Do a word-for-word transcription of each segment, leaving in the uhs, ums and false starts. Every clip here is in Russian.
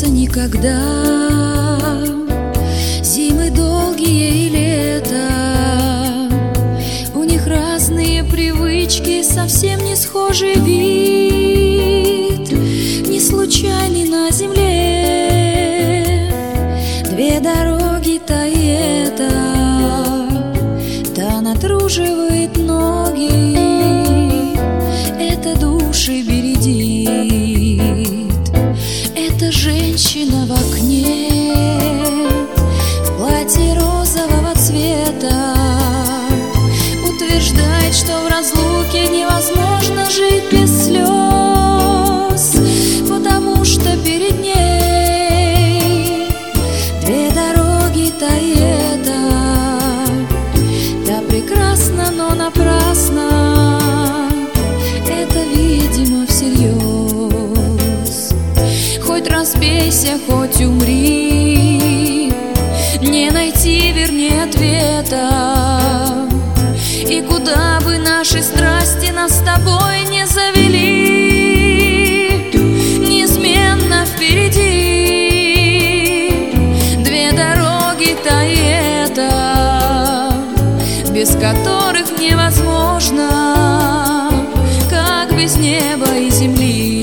вернутся никогда. Зимы долгие и лета, у них разные привычки, совсем не схожий вид, не случайный на земле. Две дороги-то и эта, та натруживает ноги, это души бередит. Это женщина в окне, в платье розового цвета, утверждает, что в разлуке невозможно жить без слез, потому что перед ней две дороги-то и эта, та прекрасна, но напрасно, это, видимо, всерьез. Хоть разбейся, хоть умри, не найти, вернее, ответа. И куда бы наши страсти нас с тобой не завели, неизменно впереди две дороги-то и эта, без которых невозможно, как без неба и земли.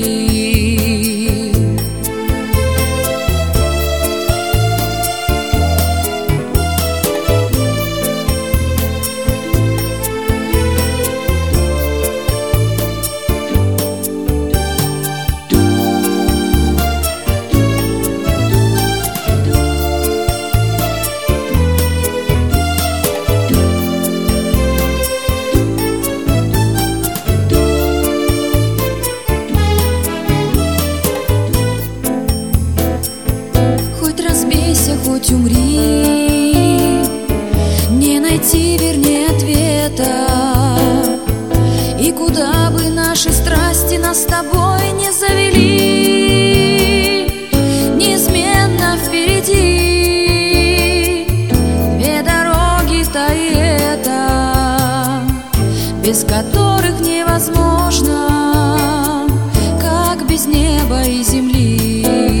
Хоть умри, не найти, вернее, ответа. И куда бы наши страсти нас с тобой не завели, неизменно впереди две дороги-то и эта, без которых невозможно, как без неба и земли.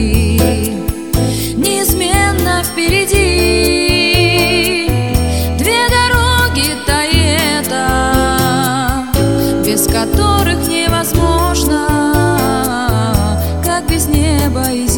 Неизменно впереди две дороги-то и эта, без которых невозможно, как без неба и земли.